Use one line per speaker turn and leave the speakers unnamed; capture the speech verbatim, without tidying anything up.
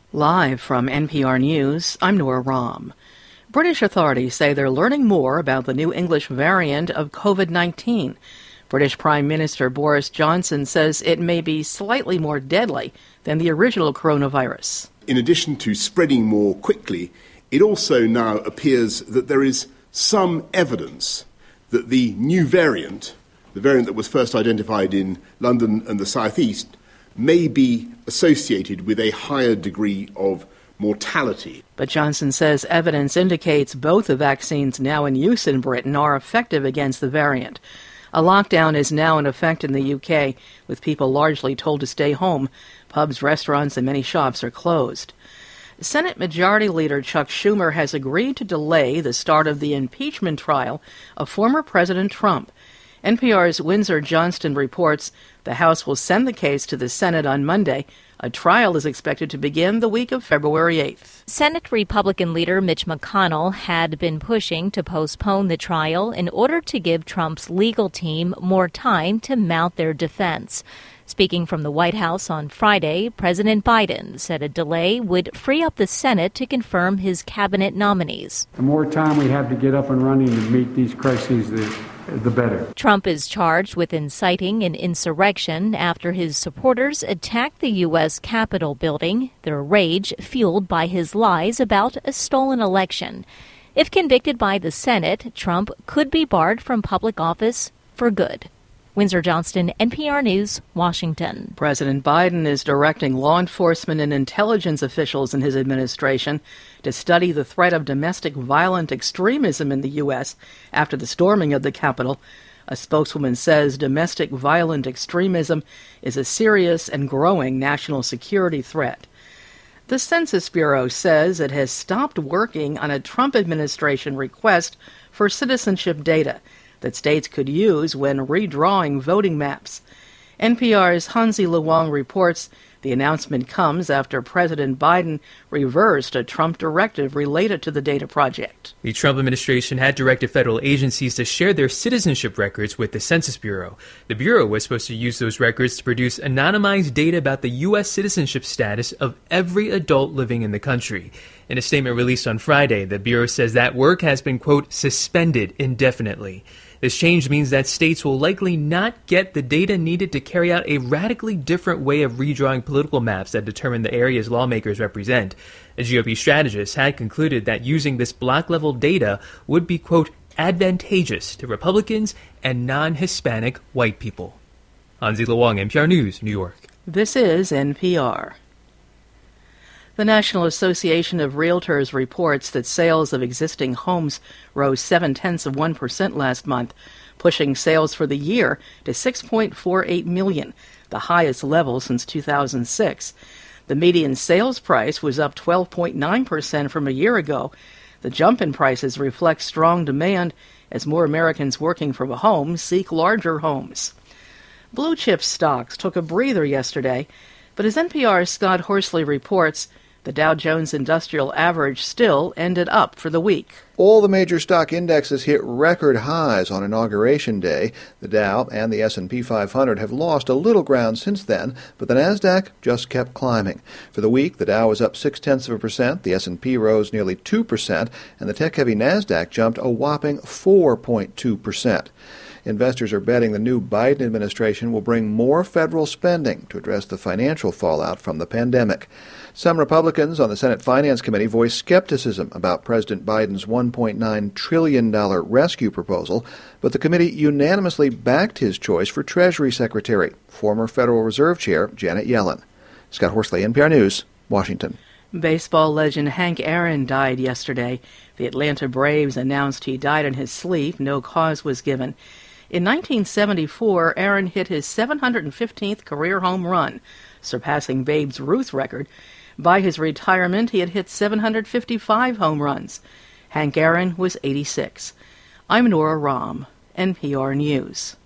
Live from N P R News, I'm Nora Rahm. British authorities say they're learning more about the new English variant of covid nineteen. British Prime Minister Boris Johnson says it may be slightly more deadly than the original coronavirus.
In addition to spreading more quickly, it also now appears that there is some evidence that the new variant, the variant that was first identified in London and the South East, may be associated with a higher degree of mortality.
But Johnson says evidence indicates both the vaccines now in use in Britain are effective against the variant. A lockdown is now in effect in the U K, with people largely told to stay home. Pubs, restaurants, and many shops are closed. Senate Majority Leader Chuck Schumer has agreed to delay the start of the impeachment trial of former President Trump. N P R's Windsor Johnston reports the House will send the case to the Senate on Monday. A trial is expected to begin the week of February eighth.
Senate Republican leader Mitch McConnell had been pushing to postpone the trial in order to give Trump's legal team more time to mount their defense. Speaking from the White House on Friday, President Biden said a delay would free up the Senate to confirm his cabinet nominees.
The more time we have to get up and running to meet these crises, the, the better.
Trump is charged with inciting an insurrection after his supporters attacked the U S Capitol building, their rage fueled by his lies about a stolen election. If convicted by the Senate, Trump could be barred from public office for good. Windsor Johnston, N P R News, Washington.
President Biden is directing law enforcement and intelligence officials in his administration to study the threat of domestic violent extremism in the U S after the storming of the Capitol. A spokeswoman says domestic violent extremism is a serious and growing national security threat. The Census Bureau says it has stopped working on a Trump administration request for citizenship data that states could use when redrawing voting maps. N P R's Hansi Luong reports the announcement comes after President Biden reversed a Trump directive related to the data project.
The Trump administration had directed federal agencies to share their citizenship records with the Census Bureau. The Bureau was supposed to use those records to produce anonymized data about the U S citizenship status of every adult living in the country. In a statement released on Friday, the Bureau says that work has been, quote, suspended indefinitely. This change means that states will likely not get the data needed to carry out a radically different way of redrawing political maps that determine the areas lawmakers represent. A G O P strategist had concluded that using this block-level data would be, quote, advantageous to Republicans and non-Hispanic white people. Hansi Luong, N P R News, New York.
This is N P R. The National Association of Realtors reports that sales of existing homes rose seven-tenths of one percent last month, pushing sales for the year to six point four eight million, the highest level since two thousand six. The median sales price was up twelve point nine percent from a year ago. The jump in prices reflects strong demand as more Americans working from home seek larger homes. Blue chip stocks took a breather yesterday, but as N P R's Scott Horsley reports, the Dow Jones Industrial Average still ended up for the week.
All the major stock indexes hit record highs on Inauguration Day. The Dow and the S and P five hundred have lost a little ground since then, but the Nasdaq just kept climbing. For the week, the Dow was up six-tenths of a percent, the S and P rose nearly two percent, and the tech-heavy Nasdaq jumped a whopping four point two percent. Investors are betting the new Biden administration will bring more federal spending to address the financial fallout from the pandemic. Some Republicans on the Senate Finance Committee voiced skepticism about President Biden's one point nine trillion dollars rescue proposal, but the committee unanimously backed his choice for Treasury Secretary, former Federal Reserve Chair Janet Yellen. Scott Horsley, N P R News, Washington.
Baseball legend Hank Aaron died yesterday. The Atlanta Braves announced he died in his sleep. No cause was given. In nineteen seventy-four, Aaron hit his seven hundred fifteenth career home run, surpassing Babe Ruth's record. By his retirement, he had hit seven hundred fifty-five home runs. Hank Aaron was eighty-six. I'm Nora Rahm, N P R News.